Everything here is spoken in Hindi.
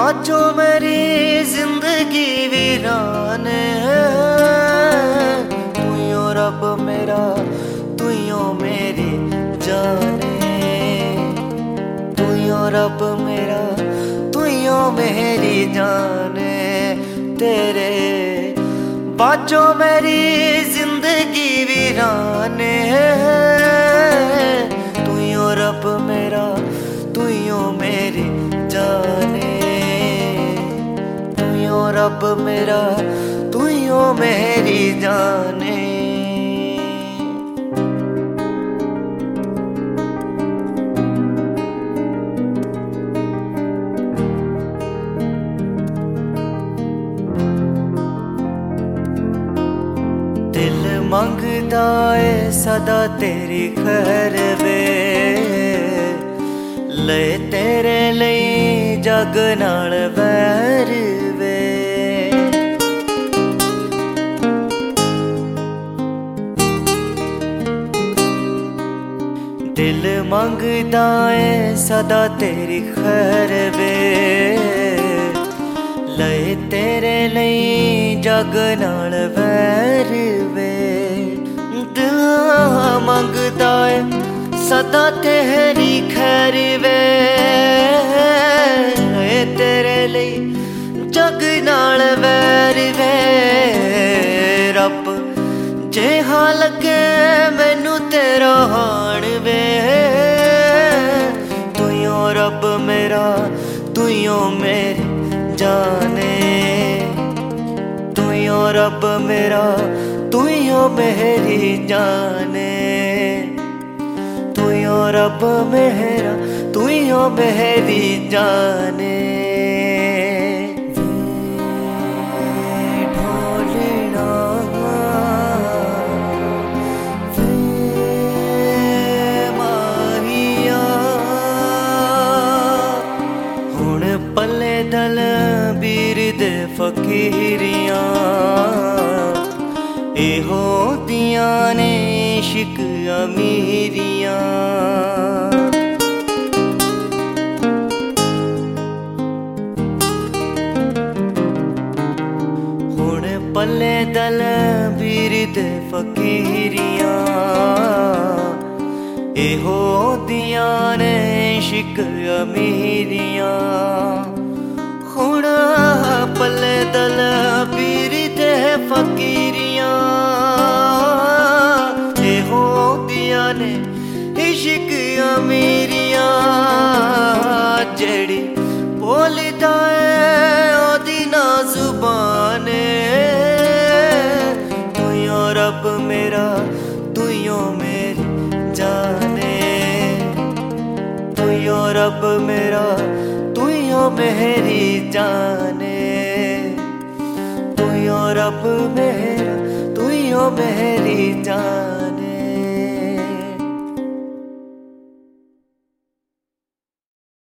बाजो मेरी जिंदगी वीरान है। तू यो रब मेरा, तू यो मेरी जाने। तू यो रब मेरा, तू यो मेरी जाने। तेरे बाजो मेरी जिंदगी वीरान है। तू यो रब मेरा, तू यो मेरी जाने। तू यो रब मेरा, तू यो मेरी जाने। दिल मंगदा है सदा तेरी खैर वे, ले तेरे लिए जग नाल वैर वे। दिल मंगदा है सदा तेरी खैर वे, ले तेरे लिए जग नाल वैर वे। दिल मंगदा है सदा तेरी खैर वे, तेरे लिए जग नाल वैर वे। रब जे हाँ लगे मैनू तेरा हाण वे। तू यो रब मेरा, तू यो मेरी जाने। तू यो रब मेरा, तू यो मेरी जाने। तू यो रब मेरा, तू यो मेरी जाने। ढोलना माहिया हुण पल्ले दल बीर दे फकीरियां। एहो दियां ने इश्क अमीरियां। हुण पल्ले दल बीर दे फकीरियां। एहो दियां ने इश्क अमीरियां। हुण पल्ले दल बीर दे फकीरियां। एहो दियां ने इश्क अमीरियां। जेड़ी बोलदा है ओदी ना जुबान। तू यो रब मेरा, तू यो मेरी जाने। तू यो रब मेरा, तू यो मेरी जाने। तू यो रब मेरा, तू यो मेरी जाने।